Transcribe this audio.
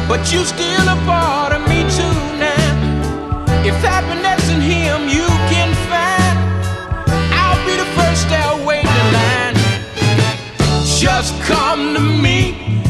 but you still a part of me too now. If happiness in him you can find, I'll be the first I'll wait in line. Just come to me